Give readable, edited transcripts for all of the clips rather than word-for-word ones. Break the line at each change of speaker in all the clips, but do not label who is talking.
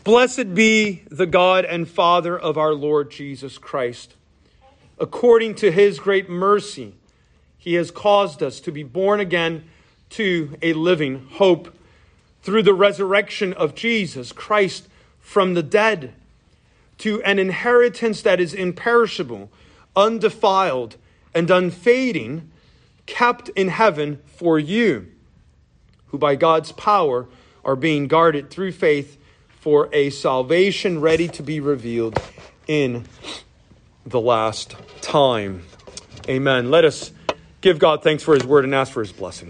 Blessed be the God and Father of our Lord Jesus Christ. According to his great mercy, he has caused us to be born again to a living hope through the resurrection of Jesus Christ from the dead, to an inheritance that is imperishable, undefiled, and unfading, kept in heaven for you, who by God's power are being guarded through faith for a salvation ready to be revealed in the last time. Amen. Let us give God thanks for his word and ask for his blessing.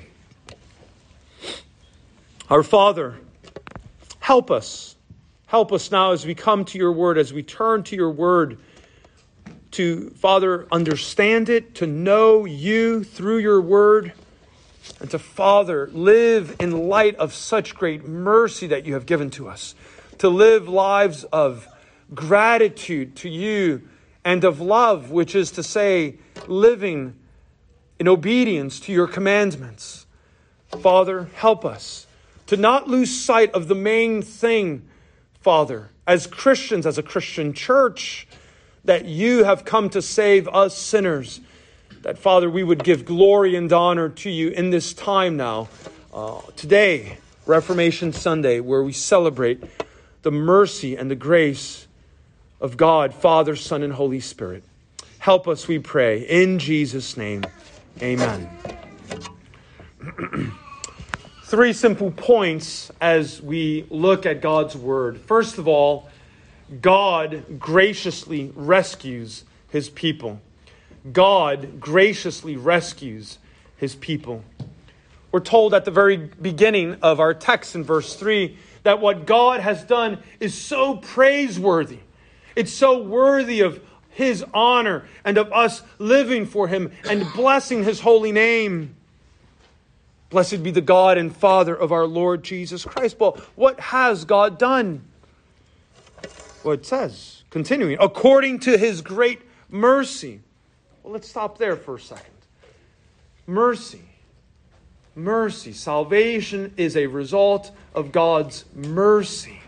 Our Father, help us. Help us now as we come to your word, as we turn to your word, to, Father, understand it, to know you through your word, and to, Father, live in light of such great mercy that you have given to us, to live lives of gratitude to you and of love, which is to say, living in obedience to your commandments. Father, help us to not lose sight of the main thing, Father, as Christians, as a Christian church, that you have come to save us sinners. That, Father, we would give glory and honor to you in this time now. Today, Reformation Sunday, where we celebrate the mercy and the grace of God, Father, Son, and Holy Spirit. Help us, we pray, in Jesus' name. Amen. 3 simple points as we look at God's word. First of all, God graciously rescues his people. God graciously rescues his people. We're told at the very beginning of our text in verse 3 that what God has done is so praiseworthy. It's so worthy of his honor and of us living for him and blessing his holy name. Blessed be the God and Father of our Lord Jesus Christ. Well, what has God done? Well, it says, continuing, according to his great mercy. Well, let's stop there for a second. Mercy. Mercy. Salvation is a result of God's mercy.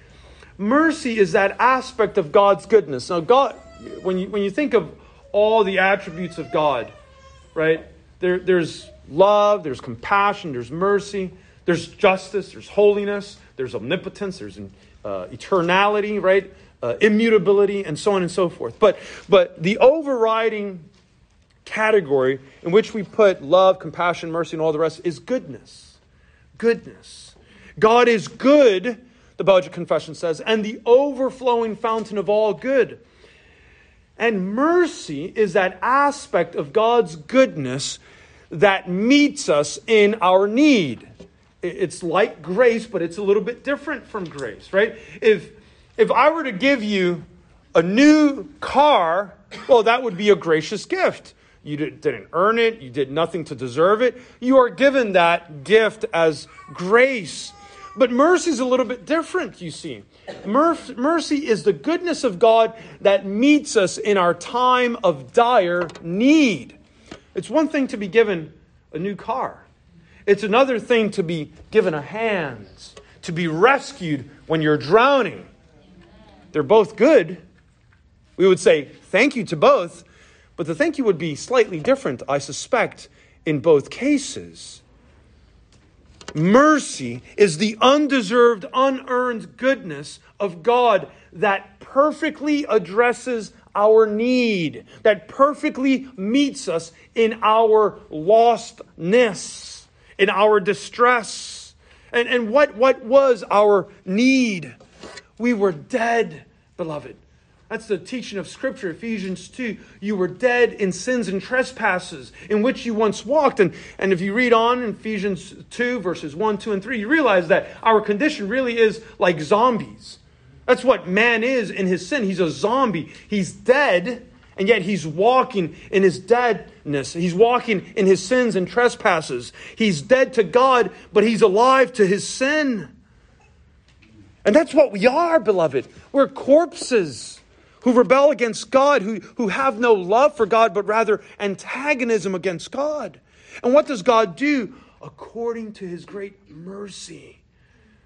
Mercy is that aspect of God's goodness. Now, God, when you think of all the attributes of God, right? There's love, there's compassion, there's mercy, there's justice, there's holiness, there's omnipotence, there's eternality, right? Immutability, and so on and so forth. But the overriding category in which we put love, compassion, mercy, and all the rest is goodness. Goodness. God is good, the Belgian Confession says, and the overflowing fountain of all good. And mercy is that aspect of God's goodness that meets us in our need. It's like grace, but it's a little bit different from grace, right? If I were to give you a new car, well, that would be a gracious gift. You didn't earn it. You did nothing to deserve it. You are given that gift as grace. But mercy is a little bit different, you see. Mercy is the goodness of God that meets us in our time of dire need. It's one thing to be given a new car. It's another thing to be given a hand, to be rescued when you're drowning. They're both good. We would say thank you to both, but the thank you would be slightly different, I suspect, in both cases. Mercy is the undeserved, unearned goodness of God that perfectly addresses our need, that perfectly meets us in our lostness, in our distress. And what was our need? We were dead, beloved. That's the teaching of Scripture, Ephesians 2. You were dead in sins and trespasses in which you once walked. And if you read on in Ephesians 2, verses 1, 2, and 3, you realize that our condition really is like zombies. That's what man is in his sin. He's a zombie. He's dead, and yet he's walking in his deadness. He's walking in his sins and trespasses. He's dead to God, but he's alive to his sin. And that's what we are, beloved. We're corpses who rebel against God, who have no love for God, but rather antagonism against God. And what does God do? According to his great mercy.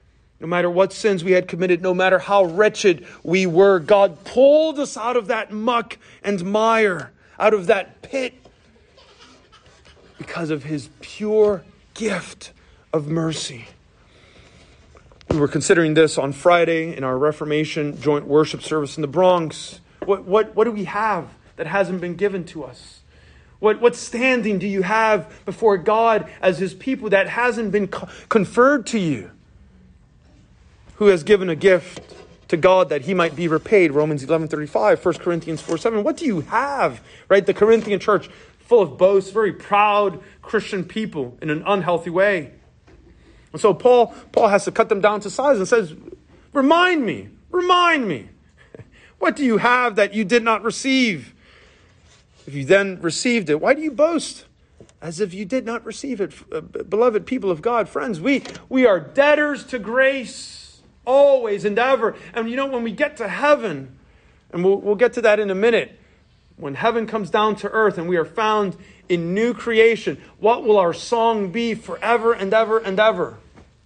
No matter what sins we had committed, no matter how wretched we were, God pulled us out of that muck and mire, out of that pit, because of his pure gift of mercy. We were considering this on Friday in our Reformation joint worship service in the Bronx. What do we have that hasn't been given to us? What standing do you have before God as his people that hasn't been conferred to you? Who has given a gift to God that he might be repaid? Romans 11:35, 1 Corinthians 4:7. What do you have? Right? The Corinthian church, full of boasts, very proud Christian people in an unhealthy way. And so Paul has to cut them down to size and says, remind me. What do you have that you did not receive? If you then received it, why do you boast as if you did not receive it? Beloved people of God, friends, we are debtors to grace. Always and ever. And when we get to heaven, and we'll get to that in a minute, when heaven comes down to earth and we are found in new creation, what will our song be forever and ever and ever?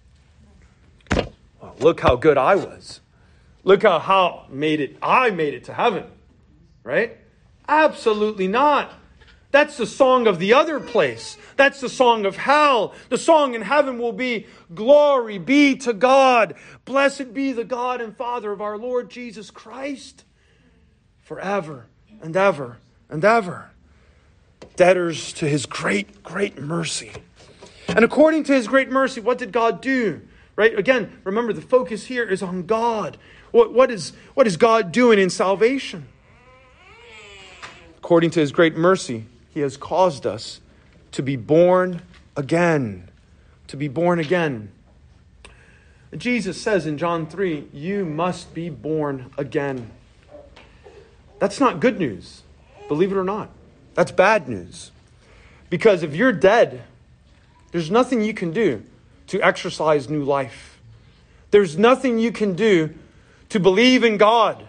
Well, look how good I was. Look how I made it to heaven. Right? Absolutely not. That's the song of the other place. That's the song of hell. The song in heaven will be, glory be to God. Blessed be the God and Father of our Lord Jesus Christ. Forever and ever and ever. Debtors to his great, great mercy. And according to his great mercy, what did God do? Right? Again, remember the focus here is on God. What is God doing in salvation? According to his great mercy, he has caused us to be born again. To be born again. Jesus says in John 3, you must be born again. That's not good news, believe it or not. That's bad news. Because if you're dead, there's nothing you can do to exercise new life. There's nothing you can do to believe in God.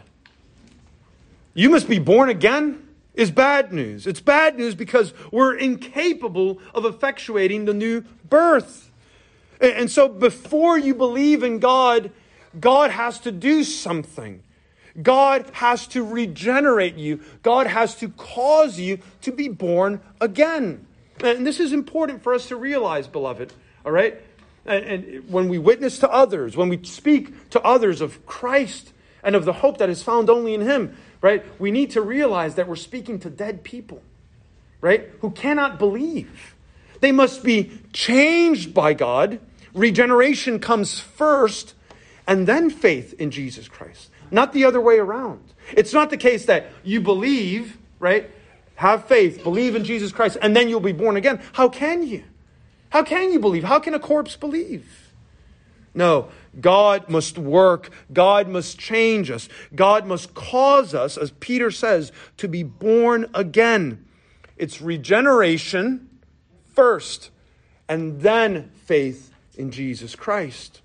You must be born again is bad news. It's bad news because we're incapable of effectuating the new birth. And so before you believe in God, God has to do something. God has to regenerate you. God has to cause you to be born again. And this is important for us to realize, beloved. All right? And when we witness to others, when we speak to others of Christ and of the hope that is found only in him, right? We need to realize that we're speaking to dead people, right? Who cannot believe. They must be changed by God. Regeneration comes first, and then faith in Jesus Christ. Not the other way around. It's not the case that you believe, right? Have faith, believe in Jesus Christ, and then you'll be born again. How can you? How can you believe? How can a corpse believe? No, God must work. God must change us. God must cause us, as Peter says, to be born again. It's regeneration first, and then faith in Jesus Christ.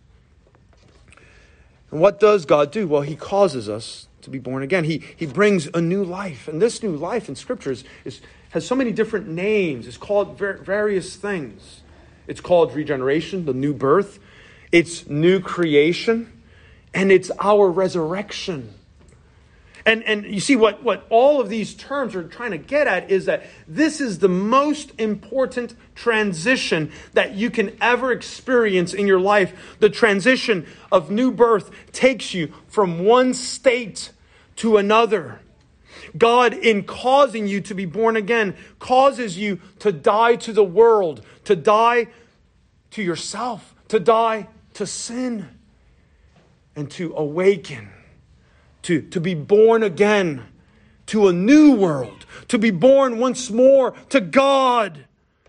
And what does God do? Well, he causes us to be born again. He brings a new life. And this new life in Scripture has so many different names. It's called various things. It's called regeneration, the new birth. It's new creation, and it's our resurrection. And you see what all of these terms are trying to get at is that this is the most important transition that you can ever experience in your life. The transition of new birth takes you from one state to another. God, in causing you to be born again, causes you to die to the world, to die to yourself, to die to sin, and to awaken, to be born again to a new world, to be born once more to God.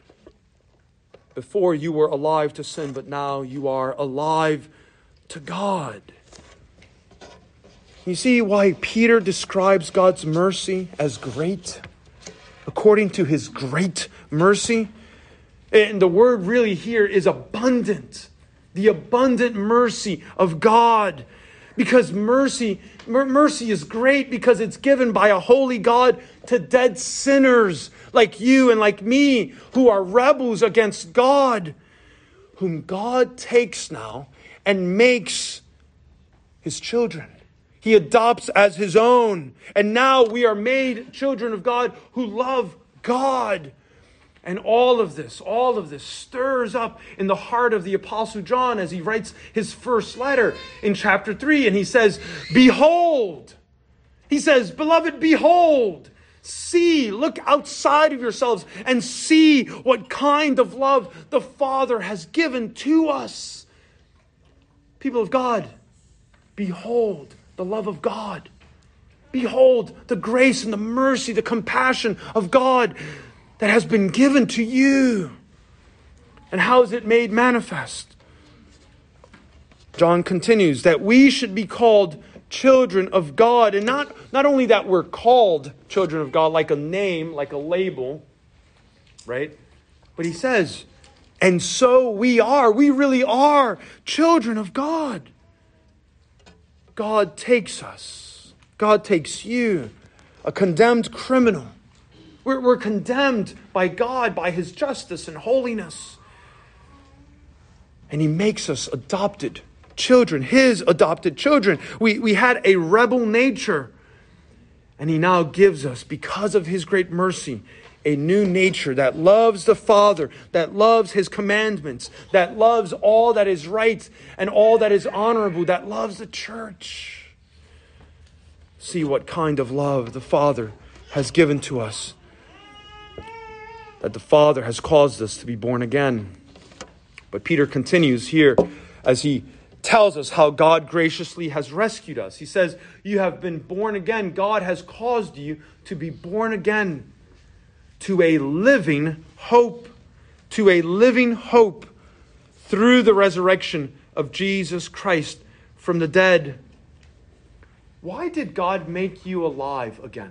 Before you were alive to sin, but now you are alive to God. You see why Peter describes God's mercy as great? According to his great mercy. And the word really here is abundant. The abundant mercy of God. Because mercy is great because it's given by a holy God to dead sinners like you and like me who are rebels against God, whom God takes now and makes his children. He adopts as his own. And now we are made children of God who love God. And all of this stirs up in the heart of the Apostle John as he writes his first letter in chapter 3. And he says, behold. He says, beloved, behold. See, look outside of yourselves and see what kind of love the Father has given to us. People of God, behold the love of God. Behold the grace and the mercy, the compassion of God that has been given to you. And how is it made manifest? John continues that we should be called children of God. And not only that we're called children of God, like a name, like a label, right? But he says, and so we really are children of God. God takes us. God takes you, a condemned criminal. We're condemned by God, by his justice and holiness. And he makes us adopted children, his adopted children. We had a rebel nature. And he now gives us, because of his great mercy, a new nature that loves the Father, that loves his commandments, that loves all that is right and all that is honorable, that loves the church. See what kind of love the Father has given to us. That the Father has caused us to be born again. But Peter continues here as he tells us how God graciously has rescued us. He says, you have been born again. God has caused you to be born again to a living hope. To a living hope through the resurrection of Jesus Christ from the dead. Why did God make you alive again?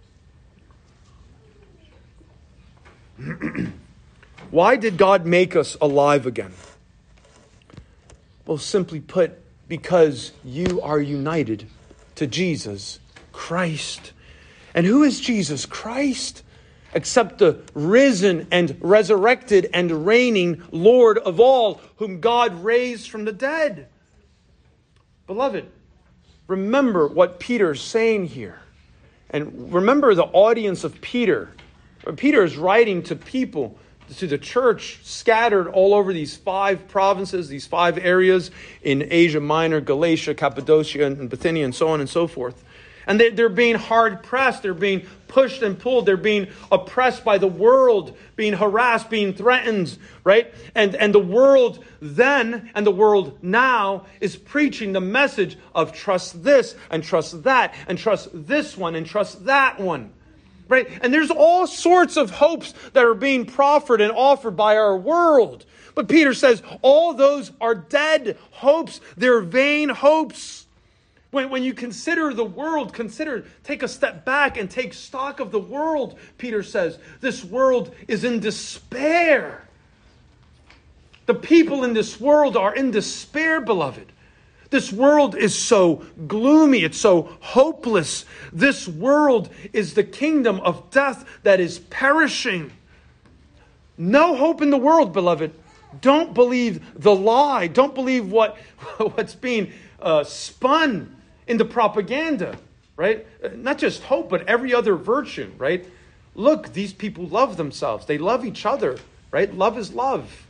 Why did God make us alive again? Well, simply put, because you are united to Jesus Christ. And who is Jesus Christ? Except the risen and resurrected and reigning Lord of all, whom God raised from the dead. Beloved, remember what Peter's saying here. And remember the audience of Peter. Peter is writing to people, to the church scattered all over these 5 provinces, these 5 areas in Asia Minor, Galatia, Cappadocia, and Bithynia, and so on and so forth. And they're being hard pressed. They're being pushed and pulled. They're being oppressed by the world, being harassed, being threatened, right? And the world then and the world now is preaching the message of trust this and trust that and trust this one and trust that one. Right? And there's all sorts of hopes that are being proffered and offered by our world. But Peter says all those are dead hopes. They're vain hopes. When you consider the world, take a step back and take stock of the world, Peter says. This world is in despair. The people in this world are in despair, beloved. This world is so gloomy. It's so hopeless. This world is the kingdom of death that is perishing. No hope in the world, beloved. Don't believe the lie. Don't believe what's being spun in the propaganda, right? Not just hope, but every other virtue, right? Look, these people love themselves. They love each other, right? Love is love.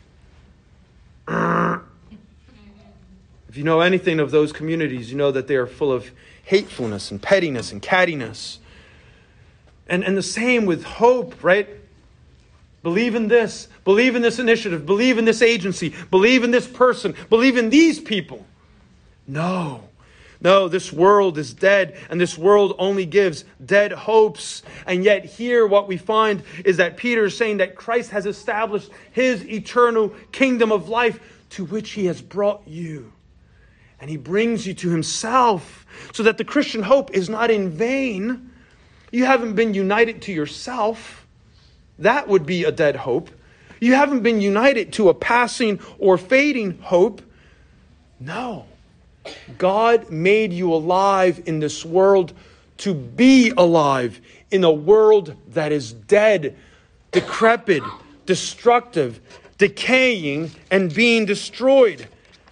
If you know anything of those communities, you know that they are full of hatefulness and pettiness and cattiness. And the same with hope, right? Believe in this initiative, believe in this agency, believe in this person, believe in these people. No, this world is dead, and this world only gives dead hopes. And yet here what we find is that Peter is saying that Christ has established his eternal kingdom of life to which he has brought you. And he brings you to himself so that the Christian hope is not in vain. You haven't been united to yourself. That would be a dead hope. You haven't been united to a passing or fading hope. No. God made you alive in this world to be alive in a world that is dead, decrepit, destructive, decaying, and being destroyed.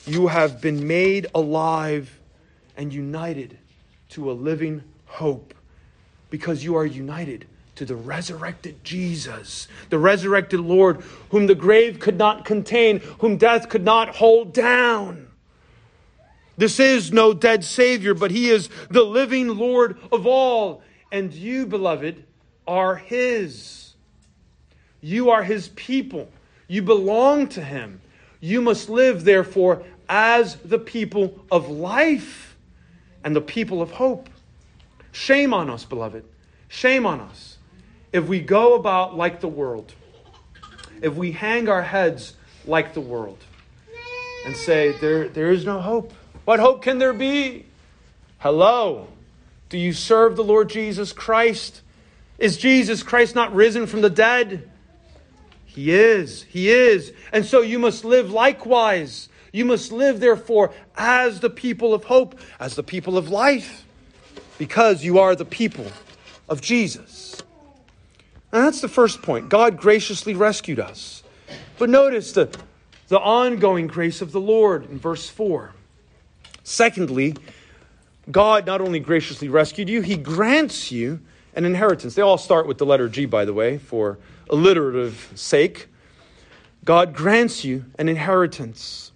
you have been made alive and united to a living hope, because you are united to the resurrected Jesus, the resurrected Lord, whom the grave could not contain, whom death could not hold down. This is no dead Savior, but He is the living Lord of all. And you, beloved, are His. You are His people. You belong to Him. You must live, therefore, as the people of life and the people of hope. Shame on us, beloved. Shame on us if we go about like the world. If we hang our heads like the world and say, there is no hope. What hope can there be? Hello. Do you serve the Lord Jesus Christ? Is Jesus Christ not risen from the dead? He is. He is. And so you must live likewise. You must live, therefore, as the people of hope, as the people of life, because you are the people of Jesus. And that's the first point. God graciously rescued us. But notice the ongoing grace of the Lord in verse 4. Secondly, God not only graciously rescued you, He grants you an inheritance. They all start with the letter G, by the way, for alliterative sake. God grants you an inheritance.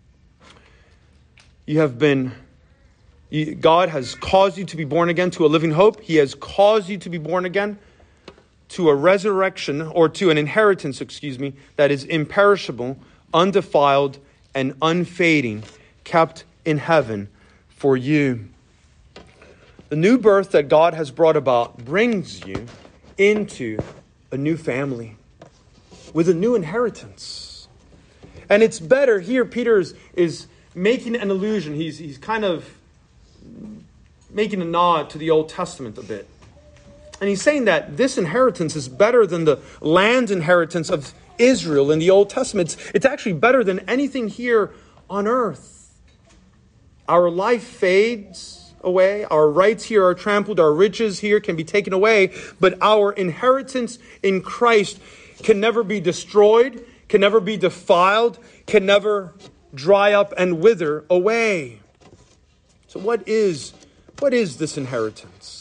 God has caused you to be born again to a living hope. He has caused you to be born again to a resurrection, or to an inheritance, that is imperishable, undefiled, and unfading, kept in heaven for you. The new birth that God has brought about brings you into a new family with a new inheritance. And it's better here. Peter is making an allusion. He's kind of making a nod to the Old Testament a bit. And he's saying that this inheritance is better than the land inheritance of Israel in the Old Testament. It's actually better than anything here on earth. Our life fades away. Our rights here are trampled. Our riches here can be taken away. But our inheritance in Christ can never be destroyed, can never be defiled, can never dry up and wither away. So what is this inheritance?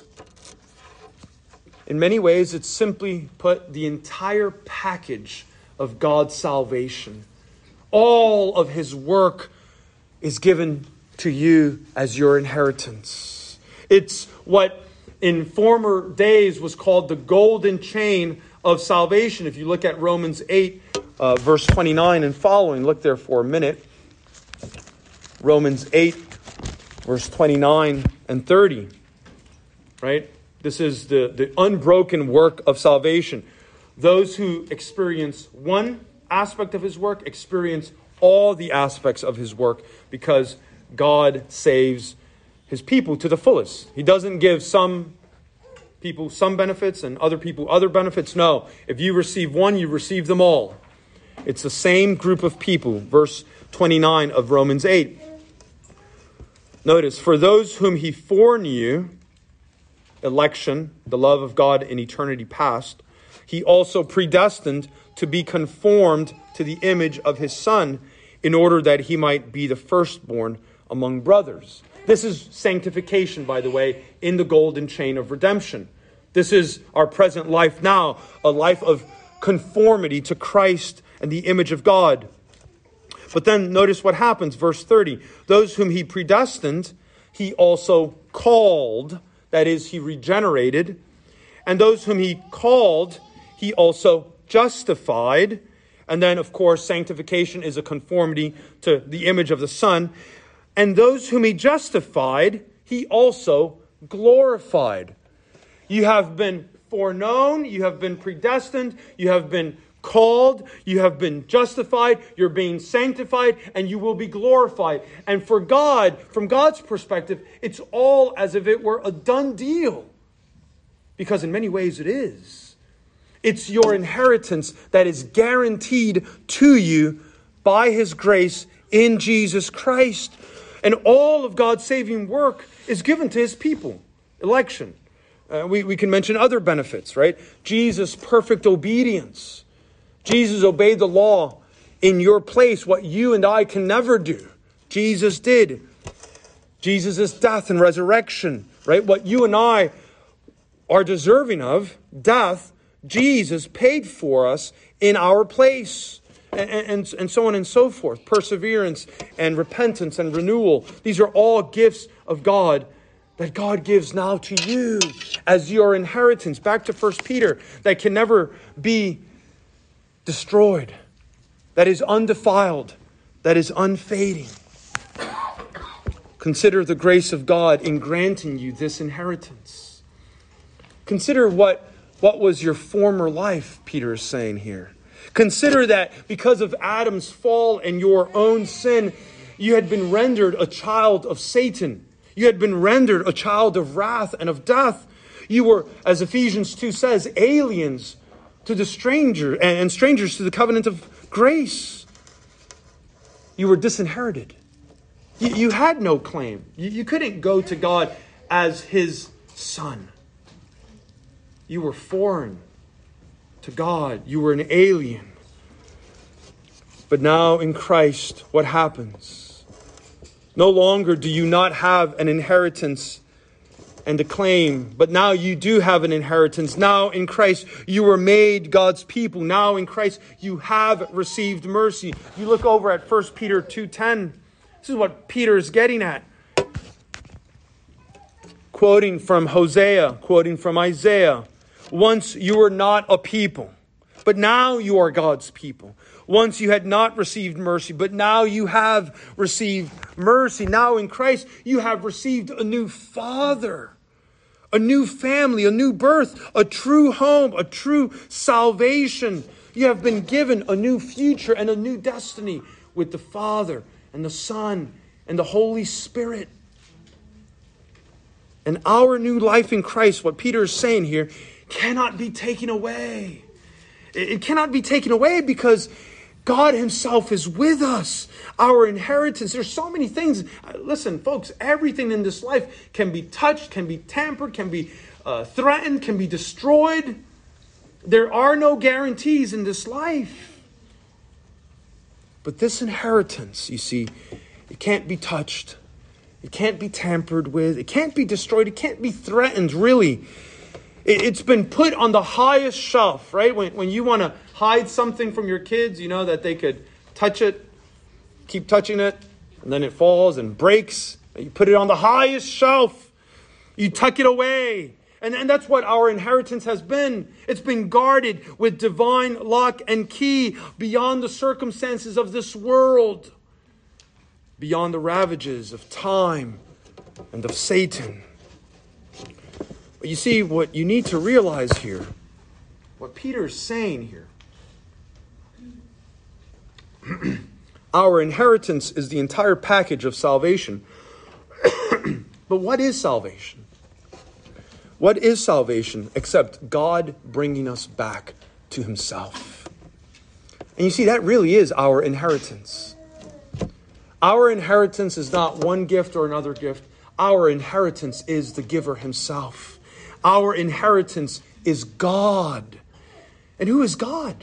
In many ways, it's simply put the entire package of God's salvation. All of His work is given to you as your inheritance. It's what in former days was called the golden chain of salvation. If you look at Romans 8, verse 29 and following, look there for a minute. Romans 8, verse 29 and 30. Right? This is the unbroken work of salvation. Those who experience one aspect of His work experience all the aspects of His work, because God saves His people to the fullest. He doesn't give some people some benefits and other people other benefits. No, if you receive one, you receive them all. It's the same group of people. Verse 29 of Romans 8. Notice, for those whom He foreknew, election, the love of God in eternity past, He also predestined to be conformed to the image of His Son, in order that He might be the firstborn among brothers. This is sanctification, by the way, in the golden chain of redemption. This is our present life now, a life of conformity to Christ and the image of God. But then notice what happens, verse 30. Those whom He predestined, He also called, that is, He regenerated. And those whom He called, He also justified. And then, of course, sanctification is a conformity to the image of the Son. And those whom He justified, He also glorified. You have been foreknown, you have been predestined, you have been called, you have been justified, you're being sanctified, and you will be glorified. And for God, from God's perspective, it's all as if it were a done deal. Because in many ways it is. It's your inheritance that is guaranteed to you by His grace in Jesus Christ. And all of God's saving work is given to His people. Election. We can mention other benefits, right? Jesus' perfect obedience. Jesus obeyed the law in your place, what you and I can never do. Jesus did. Jesus' death and resurrection, right? What you and I are deserving of, death, Jesus paid for us in our place. And so on and so forth. Perseverance and repentance and renewal. These are all gifts of God that God gives now to you as your inheritance. Back to 1 Peter, that can never be destroyed, that is undefiled, that is unfading. Consider the grace of God in granting you this inheritance. Consider what was your former life, Peter is saying here. Consider that because of Adam's fall and your own sin, you had been rendered a child of Satan. You had been rendered a child of wrath and of death. You were, as Ephesians 2 says, aliens to the stranger and strangers to the covenant of grace. You were disinherited. You had no claim. You couldn't go to God as his son. You were foreign to God. You were an alien. But now in Christ, what happens? No longer do you not have an inheritance and a claim, but now you do have an inheritance. Now in Christ, you were made God's people. Now in Christ, you have received mercy. You look over at 1 Peter 2:10. This is what Peter is getting at. Quoting from Hosea, quoting from Isaiah. Once you were not a people, but now you are God's people. Once you had not received mercy, but now you have received mercy. Now in Christ, you have received a new father, a new family, a new birth, a true home, a true salvation. You have been given a new future and a new destiny with the Father and the Son and the Holy Spirit. And our new life in Christ, what Peter is saying here, cannot be taken away. It cannot be taken away because God himself is with us. Our inheritance. There's so many things. Listen, folks, everything in this life can be touched, can be tampered, can be threatened, can be destroyed. There are no guarantees in this life. But this inheritance, you see, it can't be touched. It can't be tampered with. It can't be destroyed. It can't be threatened, really. It's been put on the highest shelf, right? When you want to hide something from your kids, you know, that they could touch it, keep touching it, and then it falls and breaks. You put it on the highest shelf. You tuck it away. And that's what our inheritance has been. It's been guarded with divine lock and key beyond the circumstances of this world, beyond the ravages of time and of Satan. But you see, what you need to realize here, what Peter is saying here, our inheritance is the entire package of salvation. But what is salvation? What is salvation except God bringing us back to himself? And you see, that really is our inheritance. Our inheritance is not one gift or another gift. Our inheritance is the giver himself. Our inheritance is God. And who is God?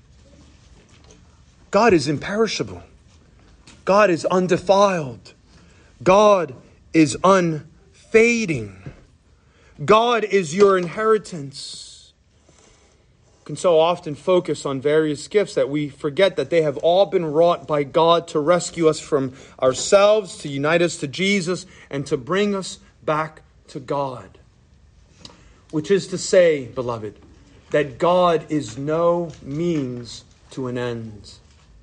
God is imperishable. God is undefiled. God is unfading. God is your inheritance. We can so often focus on various gifts that we forget that they have all been wrought by God to rescue us from ourselves, to unite us to Jesus, and to bring us back to God. Which is to say, beloved, that God is no means to an end.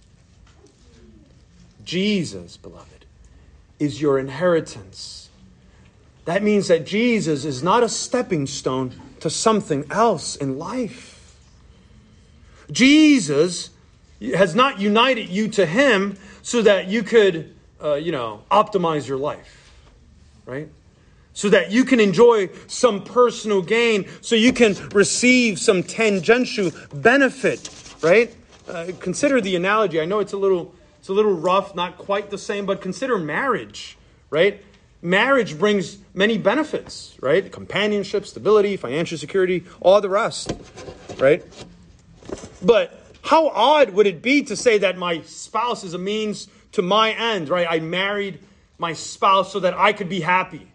Jesus, beloved, is your inheritance. That means that Jesus is not a stepping stone to something else in life. Jesus has not united you to him so that you could, optimize your life, right? So that you can enjoy some personal gain, so you can receive some tangential benefit, right? Consider the analogy. I know it's a little rough, not quite the same, but consider marriage, right? Marriage brings many benefits, right? Companionship, stability, financial security, all the rest, right? But how odd would it be to say that my spouse is a means to my end, right? I married my spouse so that I could be happy.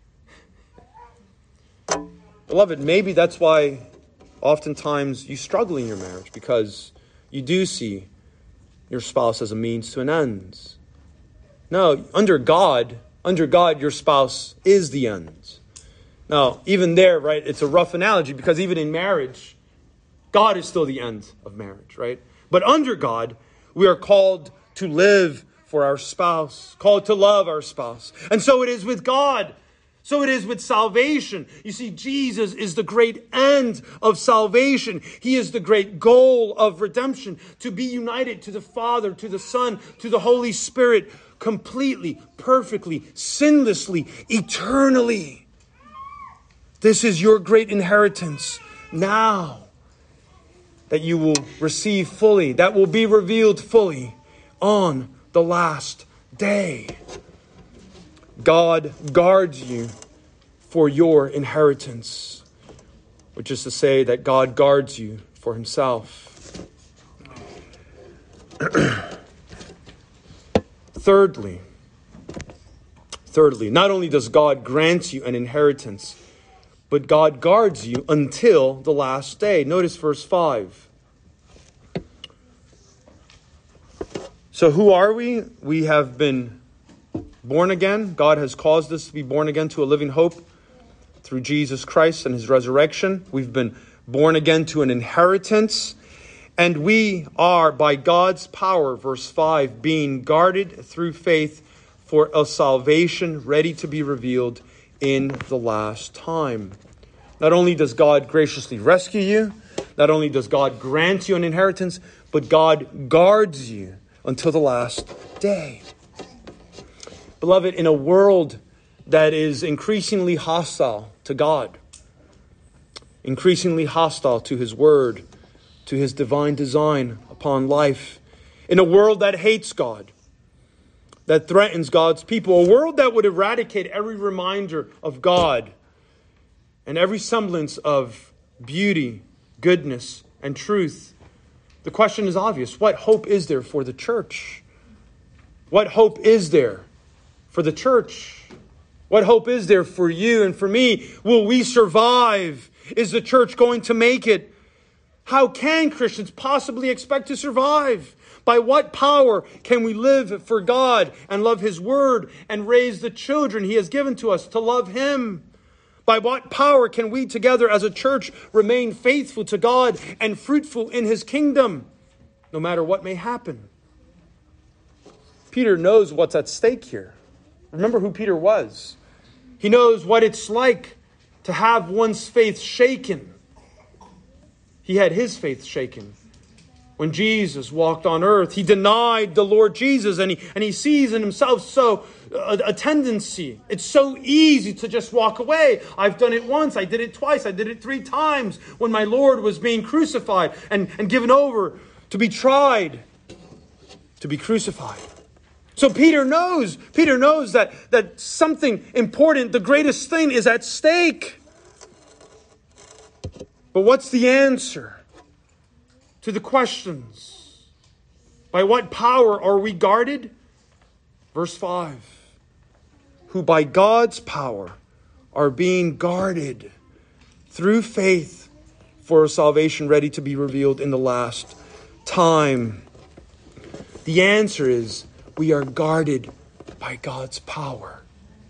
Beloved, maybe that's why oftentimes you struggle in your marriage, because you do see your spouse as a means to an end. No, under God, your spouse is the end. Now, even there, right, it's a rough analogy, because even in marriage, God is still the end of marriage, right? But under God, we are called to live for our spouse, called to love our spouse. And so it is with God. So it is with salvation. You see, Jesus is the great end of salvation. He is the great goal of redemption, to be united to the Father, to the Son, to the Holy Spirit, completely, perfectly, sinlessly, eternally. This is your great inheritance now that you will receive fully, that will be revealed fully on the last day. God guards you for your inheritance, which is to say that God guards you for himself. Thirdly, not only does God grant you an inheritance, but God guards you until the last day. Notice verse 5. So who are we? We have been born again. God has caused us to be born again to a living hope through Jesus Christ and his resurrection. We've been born again to an inheritance. And we are, by God's power, verse 5, being guarded through faith for a salvation ready to be revealed in the last time. Not only does God graciously rescue you, not only does God grant you an inheritance, but God guards you until the last day. Beloved, in a world that is increasingly hostile to God, increasingly hostile to his word, to his divine design upon life, in a world that hates God, that threatens God's people, a world that would eradicate every reminder of God and every semblance of beauty, goodness, and truth, the question is obvious. What hope is there for the church? What hope is there for the church? What hope is there for you and for me? Will we survive? Is the church going to make it? How can Christians possibly expect to survive? By what power can we live for God and love his word and raise the children he has given to us to love him? By what power can we together as a church remain faithful to God and fruitful in his kingdom, no matter what may happen? Peter knows what's at stake here. Remember who Peter was. He knows what it's like to have one's faith shaken. He had his faith shaken. When Jesus walked on earth, he denied the Lord Jesus, and he sees in himself a tendency. It's so easy to just walk away. I've done it once, I did it twice, I did it 3 times when my Lord was being crucified and given over to be tried, to be crucified. So Peter knows that something important, the greatest thing, is at stake. But what's the answer to the questions? By what power are we guarded? Verse 5. Who by God's power are being guarded through faith for a salvation ready to be revealed in the last time. The answer is, we are guarded by God's power.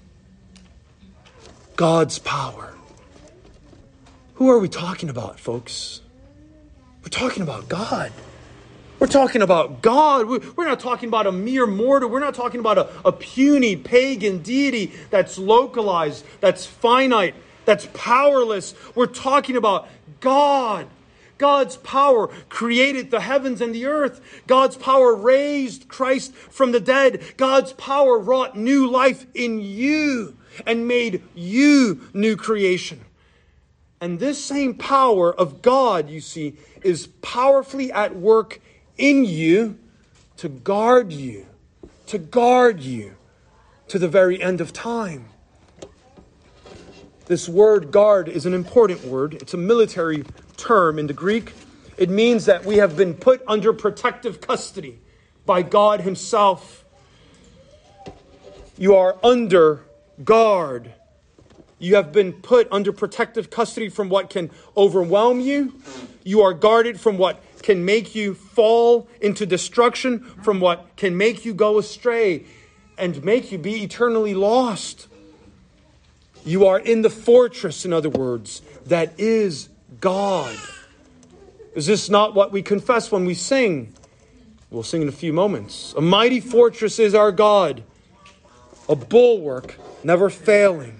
God's power. Who are we talking about, folks? We're talking about God. We're talking about God. We're not talking about a mere mortal. We're not talking about a puny pagan deity that's localized, that's finite, that's powerless. We're talking about God. God's power created the heavens and the earth. God's power raised Christ from the dead. God's power wrought new life in you and made you new creation. And this same power of God, you see, is powerfully at work in you to guard you to the very end of time. This word guard is an important word. It's a military term in the Greek. It means that we have been put under protective custody by God himself. You are under guard. You have been put under protective custody from what can overwhelm you. You are guarded from what can make you fall into destruction, from what can make you go astray and make you be eternally lost. You are in the fortress, in other words, that is God. Is this not what we confess when we sing? We'll sing in a few moments. A mighty fortress is our God, a bulwark never failing.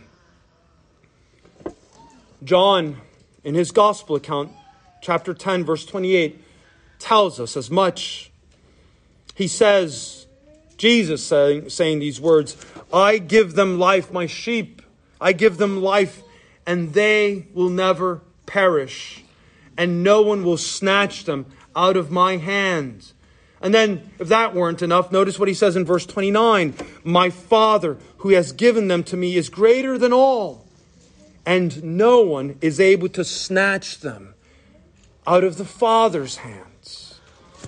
John, in his gospel account, chapter 10, verse 28, tells us as much. He says, Jesus saying these words, I give them life, my sheep. I give them life, and they will never perish, and no one will snatch them out of my hand. And then, if that weren't enough, notice what he says in verse 29. My Father, who has given them to me, is greater than all, and no one is able to snatch them out of the Father's hands.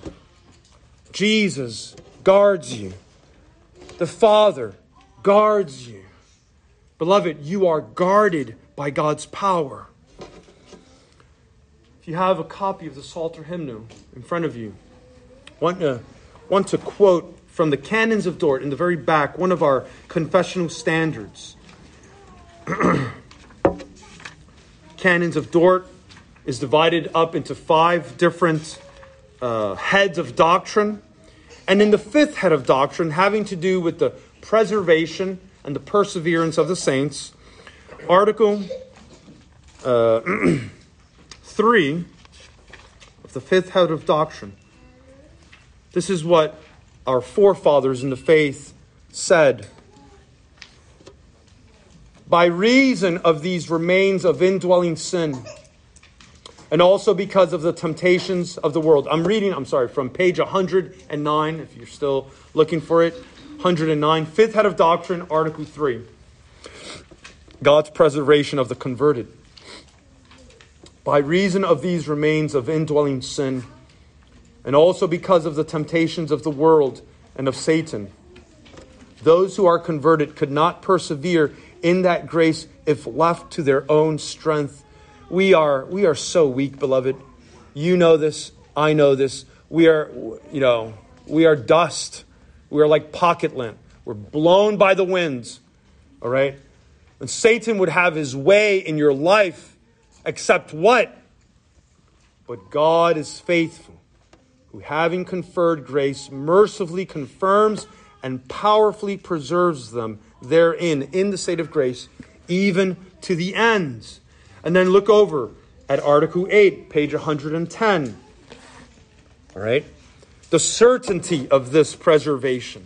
Jesus guards you. The Father guards you. Beloved, you are guarded by God's power. If you have a copy of the Psalter Hymnal in front of you, want to quote from the Canons of Dort in the very back, one of our confessional standards. Canons of Dort is divided up into 5 different heads of doctrine. And in the 5th head of doctrine, having to do with the preservation and the perseverance of the saints, Article 3 of the 5th head of doctrine. This is what our forefathers in the faith said. By reason of these remains of indwelling sin, and also because of the temptations of the world. I'm reading, from page 109, if you're still looking for it. 109, 5th head of doctrine, Article 3. God's preservation of the converted. By reason of these remains of indwelling sin, and also because of the temptations of the world and of Satan, those who are converted could not persevere in that grace if left to their own strength. We are so weak, beloved. You know this. I know this. We are dust. We are like pocket lint. We're blown by the winds. All right? And Satan would have his way in your life, except what? But God is faithful, who having conferred grace, mercifully confirms and powerfully preserves them therein, in the state of grace, even to the end. And then look over at Article 8, page 110. All right? The certainty of this preservation.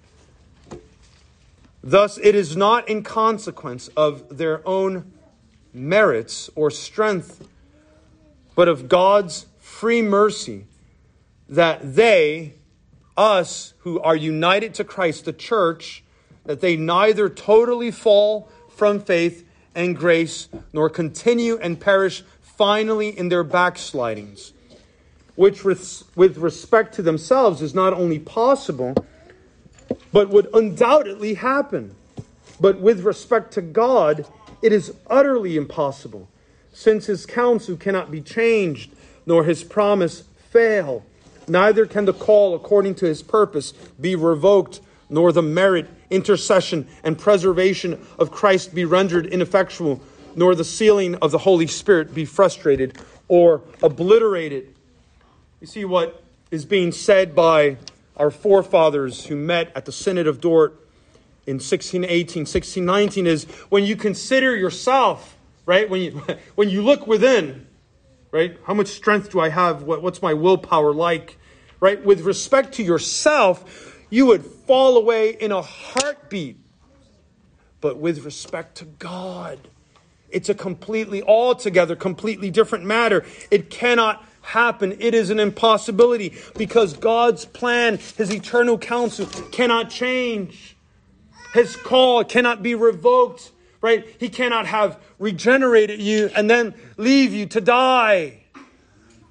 Thus, it is not in consequence of their own merits or strength, but of God's free mercy, that they, us who are united to Christ, the church, that they neither totally fall from faith and grace, nor continue and perish finally in their backslidings, which with respect to themselves is not only possible, but would undoubtedly happen. But with respect to God, it is utterly impossible, since his counsel cannot be changed, nor his promise fail. Neither can the call according to his purpose be revoked, nor the merit, intercession, and preservation of Christ be rendered ineffectual, nor the sealing of the Holy Spirit be frustrated or obliterated. You see what is being said by our forefathers who met at the Synod of Dort in 1618, 1619 is when you consider yourself, right? When you look within, right? How much strength do I have? What's my willpower like? Right? With respect to yourself, you would fall away in a heartbeat. But with respect to God, it's a altogether completely different matter. It cannot happen. It is an impossibility because God's plan, his eternal counsel cannot change. His call cannot be revoked, right? He cannot have regenerated you and then leave you to die.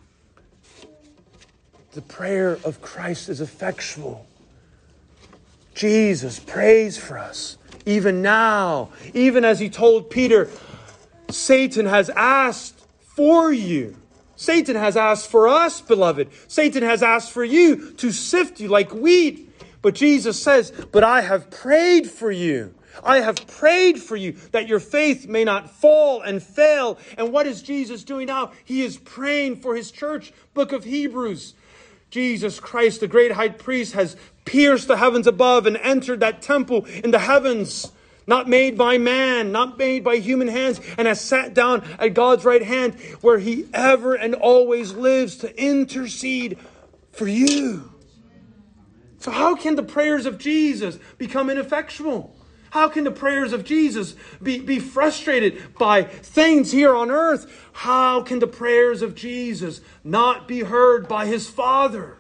The prayer of Christ is effectual. Jesus prays for us, even now. Even as he told Peter, Satan has asked for you. Satan has asked for us, beloved. Satan has asked for you to sift you like wheat. But Jesus says, but I have prayed for you. I have prayed for you that your faith may not fall and fail. And what is Jesus doing now? He is praying for his church. Book of Hebrews. Jesus Christ, the great high priest, has pierced the heavens above and entered that temple in the heavens, not made by man, not made by human hands, and has sat down at God's right hand where he ever and always lives to intercede for you. So how can the prayers of Jesus become ineffectual? How can the prayers of Jesus be frustrated by things here on earth? How can the prayers of Jesus not be heard by his Father?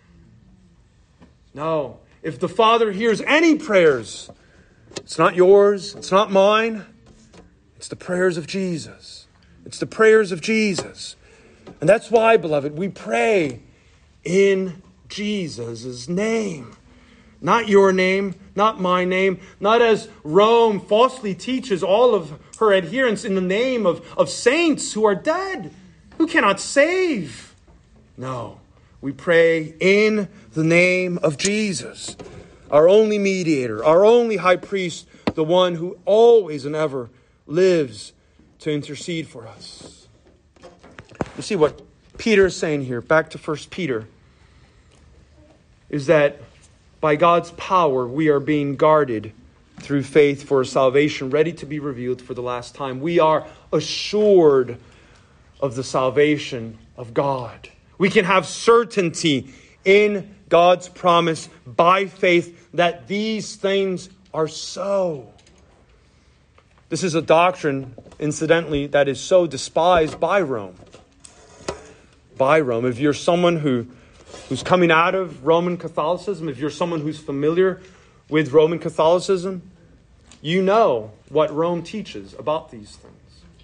No. If the Father hears any prayers, it's not yours, it's not mine. It's the prayers of Jesus. It's the prayers of Jesus. And that's why, beloved, we pray in Jesus' name. Not your name, not my name, not as Rome falsely teaches all of her adherents in the name of saints who are dead, who cannot save. No, we pray in the name of Jesus, our only mediator, our only high priest, the one who always and ever lives to intercede for us. You see what Peter is saying here, back to 1 Peter, is that by God's power, we are being guarded through faith for salvation, ready to be revealed for the last time. We are assured of the salvation of God. We can have certainty in God's promise by faith that these things are so. This is a doctrine, incidentally, that is so despised by Rome. By Rome. If you're someone who's coming out of Roman Catholicism, if you're someone who's familiar with Roman Catholicism, you know what Rome teaches about these things.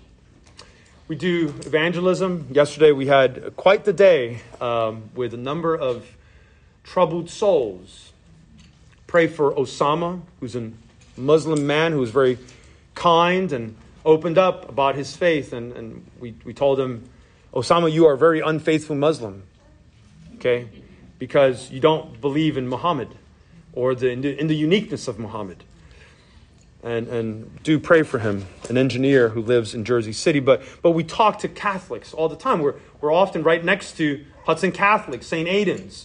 We do evangelism. Yesterday we had quite the day with a number of troubled souls. Pray for Osama, who's a Muslim man who was very kind and opened up about his faith. And we told him, Osama, you are a very unfaithful Muslim. Okay, because you don't believe in Muhammad or in the uniqueness of Muhammad. And do pray for him, an engineer who lives in Jersey City. But we talk to Catholics all the time. We're often right next to Hudson Catholic, St. Aidan's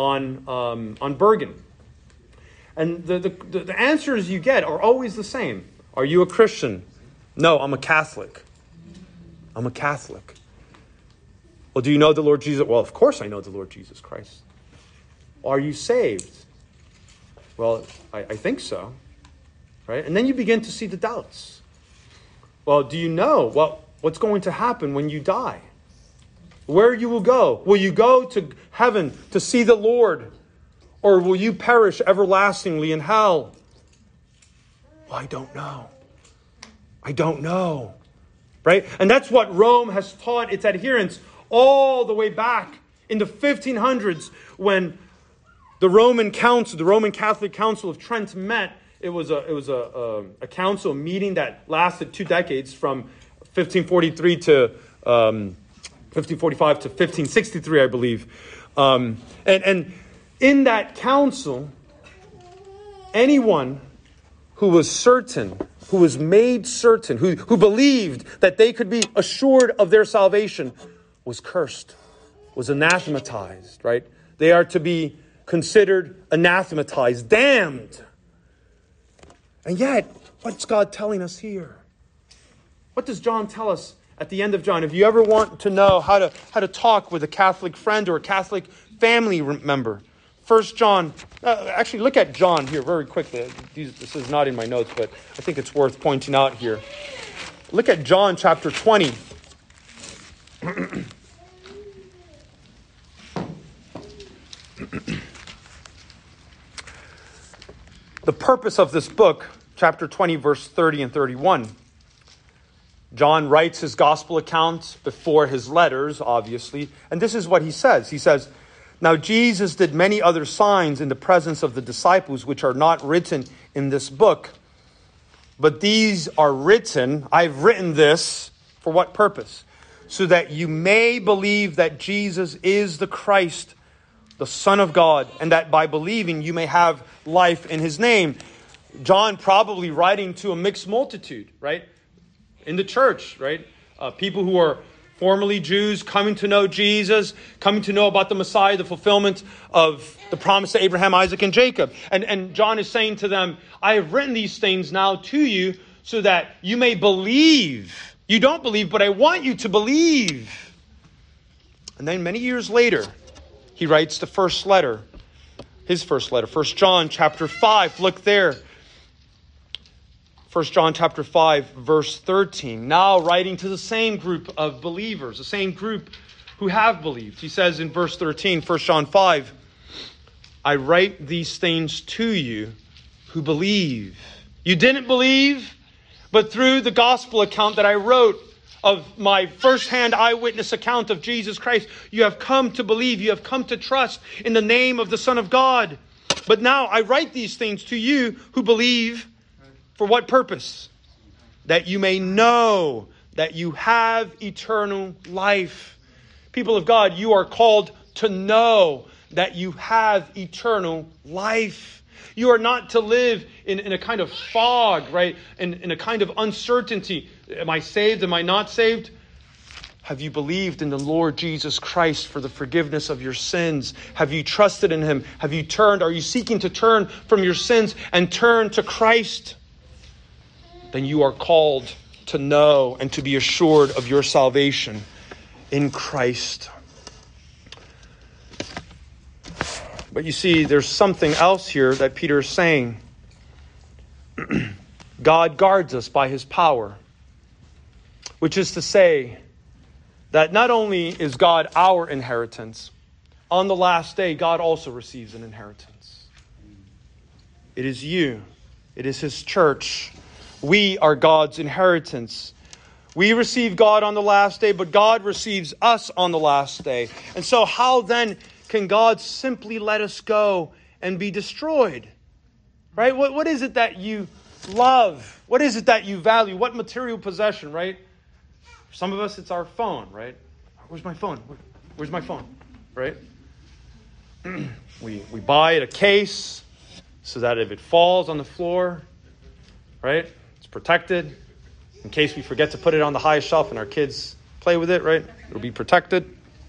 on Bergen. And the answers you get are always the same. Are you a Christian? No, I'm a Catholic. I'm a Catholic. Well, do you know the Lord Jesus? Well, of course I know the Lord Jesus Christ. Are you saved? Well, I think so. Right? And then you begin to see the doubts. Well, do you know what's going to happen when you die? Where you will go? Will you go to heaven to see the Lord? Or will you perish everlastingly in hell? Well, I don't know. I don't know. Right? And that's what Rome has taught its adherents all the way back in the 1500s when the Roman Council, the Roman Catholic Council of Trent met. It was a council, a meeting that lasted 2 decades from 1543 to 1545 to 1563, I believe. And in that council, anyone who was certain, who was made certain, who believed that they could be assured of their salvation was cursed, was anathematized, right? They are to be considered anathematized, damned. And yet, what's God telling us here? What does John tell us at the end of John? If you ever want to know how to talk with a Catholic friend or a Catholic family member, 1 John, actually look at John here very quickly. This is not in my notes, but I think it's worth pointing out here. Look at John chapter 20. The purpose of this book, chapter 20, verse 30 and 31. John writes his gospel account before his letters, obviously. And this is what he says. He says, Now Jesus did many other signs in the presence of the disciples, which are not written in this book. But these are written, I've written this, for what purpose? So that you may believe that Jesus is the Christ, the Son of God, and that by believing you may have life in his name. John probably writing to a mixed multitude, right? In the church, right? People who are formerly Jews coming to know Jesus, coming to know about the Messiah, the fulfillment of the promise to Abraham, Isaac, and Jacob. And John is saying to them, I have written these things now to you so that you may believe. You don't believe, but I want you to believe. And then many years later, he writes the first letter, his first letter, 1 John chapter 5. Look there. 1 John chapter 5, verse 13. Now writing to the same group of believers, the same group who have believed. He says in verse 13, 1 John 5, I write these things to you who believe. You didn't believe, but through the gospel account that I wrote of my firsthand eyewitness account of Jesus Christ, you have come to believe, you have come to trust in the name of the Son of God. But now I write these things to you who believe. For what purpose? That you may know that you have eternal life. People of God, you are called to know that you have eternal life. You are not to live in a kind of fog, right? In a kind of uncertainty. Am I saved? Am I not saved? Have you believed in the Lord Jesus Christ for the forgiveness of your sins? Have you trusted in him? Have you turned? Are you seeking to turn from your sins and turn to Christ? Then you are called to know and to be assured of your salvation in Christ. But you see, there's something else here that Peter is saying. God guards us by his power, which is to say that not only is God our inheritance, on the last day, God also receives an inheritance. It is you. It is his church. We are God's inheritance. We receive God on the last day, but God receives us on the last day. And so how then can God simply let us go and be destroyed? Right? What is it that you love? What is it that you value? What material possession, right? For some of us, it's our phone, right? Where's my phone? Where's my phone? Right? We buy it a case so that if it falls on the floor, right? Protected in case we forget to put it on the highest shelf and our kids play with it, right? It'll be protected,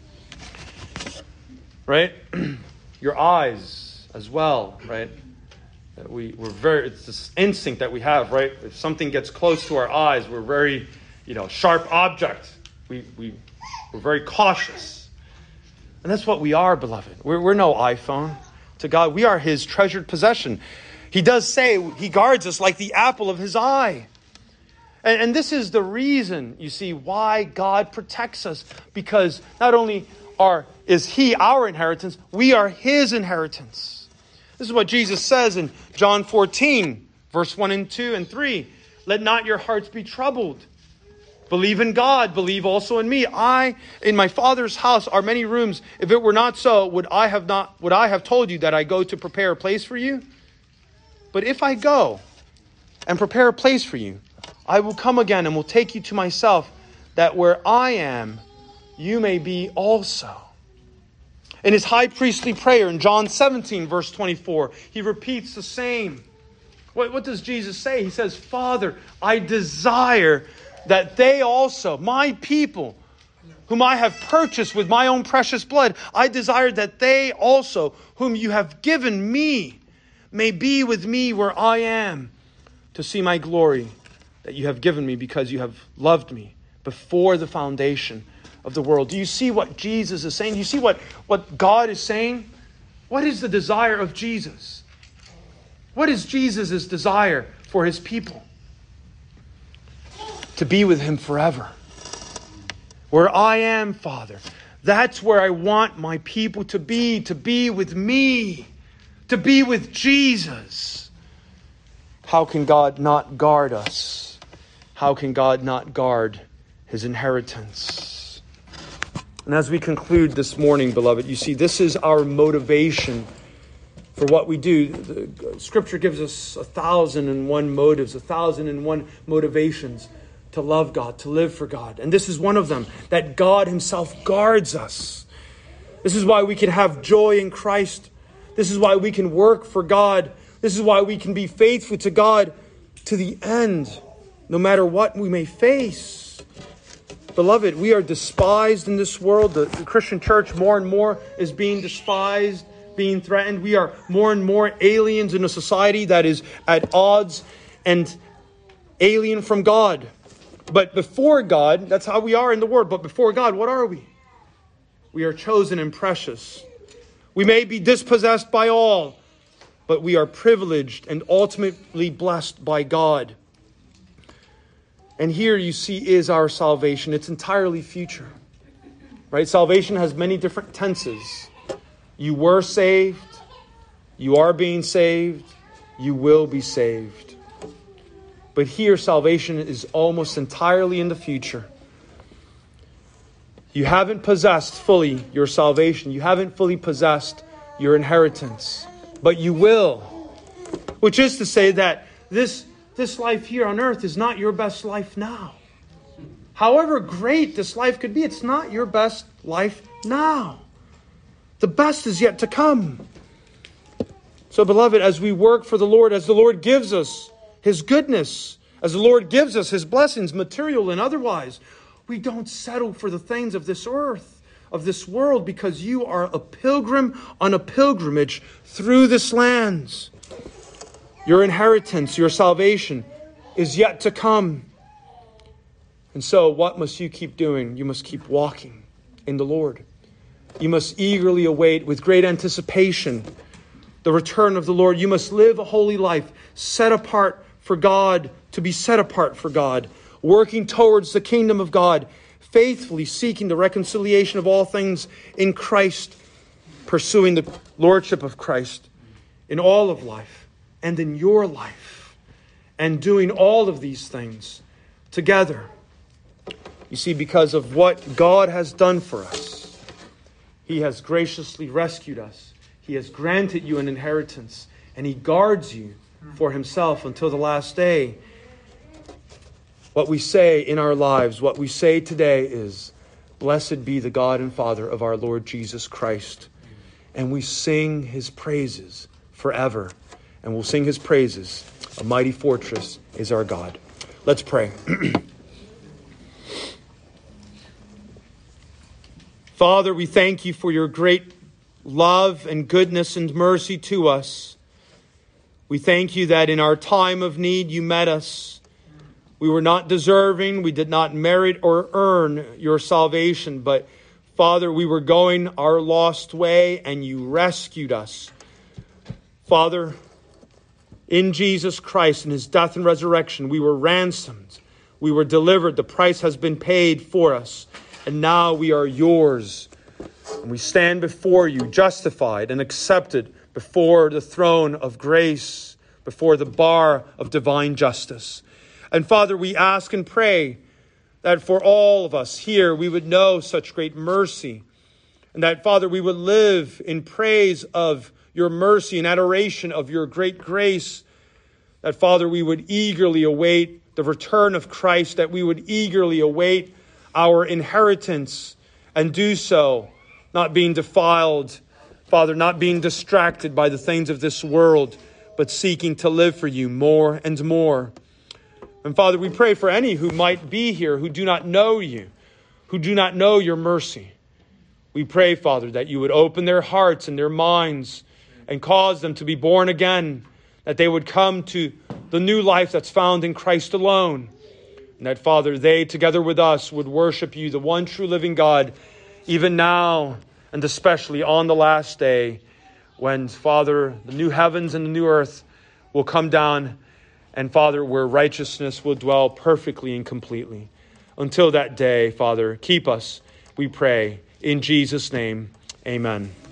right? Your eyes as well, right? It's this instinct that we have, right? If something gets close to our eyes, we're very, sharp object. We're very cautious. And that's what we are, beloved. We're no iPhone to God. We are his treasured possession. He does say he guards us like the apple of his eye. And this is the reason, you see, why God protects us. Because not only is he our inheritance, we are his inheritance. This is what Jesus says in John 14, verse 1 and 2 and 3. Let not your hearts be troubled. Believe in God, believe also in me. In my Father's house are many rooms. If it were not so, would I have told you that I go to prepare a place for you? But if I go and prepare a place for you, I will come again and will take you to myself, that where I am, you may be also. In his high priestly prayer in John 17, verse 24, he repeats the same. What does Jesus say? He says, Father, I desire that they also, my people, whom I have purchased with my own precious blood, I desire that they also, whom you have given me, may be with me where I am, to see my glory that you have given me because you have loved me before the foundation of the world. Do you see what Jesus is saying? Do you see what God is saying? What is the desire of Jesus? What is Jesus' desire for his people? To be with him forever. Where I am, Father, that's where I want my people to be with me. To be with Jesus. How can God not guard us? How can God not guard his inheritance? And as we conclude this morning, beloved, you see, this is our motivation for what we do. The Scripture gives us 1,001 motives, 1,001 motivations to love God, to live for God. And this is one of them, that God himself guards us. This is why we can have joy in Christ. This is why we can work for God. This is why we can be faithful to God to the end, no matter what we may face. Beloved, we are despised in this world. The Christian church more and more is being despised, being threatened. We are more and more aliens in a society that is at odds and alien from God. But before God, that's how we are in the world. But before God, what are we? We are chosen and precious. We may be dispossessed by all, but we are privileged and ultimately blessed by God. And here you see is our salvation. It's entirely future. Right? Salvation has many different tenses. You were saved. You are being saved. You will be saved. But here salvation is almost entirely in the future. You haven't possessed fully your salvation. You haven't fully possessed your inheritance. But you will. Which is to say that this life here on earth is not your best life now. However great this life could be, it's not your best life now. The best is yet to come. So, beloved, as we work for the Lord, as the Lord gives us his goodness, as the Lord gives us his blessings, material and otherwise, we don't settle for the things of this earth, of this world, because you are a pilgrim on a pilgrimage through this land. Your inheritance, your salvation is yet to come. And so what must you keep doing? You must keep walking in the Lord. You must eagerly await with great anticipation the return of the Lord. You must live a holy life, set apart for God, to be set apart for God, working towards the kingdom of God, faithfully seeking the reconciliation of all things in Christ, pursuing the lordship of Christ in all of life. And in your life, and doing all of these things together. You see, because of what God has done for us, he has graciously rescued us. He has granted you an inheritance, and he guards you for himself until the last day. What we say in our lives, what we say today is, blessed be the God and Father of our Lord Jesus Christ. And we sing his praises forever. And we'll sing his praises. A mighty fortress is our God. Let's pray. Father, we thank you for your great love and goodness and mercy to us. We thank you that in our time of need you met us. We were not deserving. We did not merit or earn your salvation. But Father, we were going our lost way and you rescued us. Father, in Jesus Christ and his death and resurrection, we were ransomed. We were delivered. The price has been paid for us. And now we are yours. And we stand before you, justified and accepted before the throne of grace, before the bar of divine justice. And Father, we ask and pray that for all of us here, we would know such great mercy. And that, Father, we would live in praise of your mercy and adoration of your great grace, that, Father, we would eagerly await the return of Christ, that we would eagerly await our inheritance and do so, not being defiled, Father, not being distracted by the things of this world, but seeking to live for you more and more. And Father, we pray for any who might be here who do not know you, who do not know your mercy. We pray, Father, that you would open their hearts and their minds and cause them to be born again, that they would come to the new life that's found in Christ alone. And that, Father, they, together with us, would worship you, the one true living God, even now and especially on the last day when, Father, the new heavens and the new earth will come down and, Father, where righteousness will dwell perfectly and completely. Until that day, Father, keep us, we pray. In Jesus' name, amen.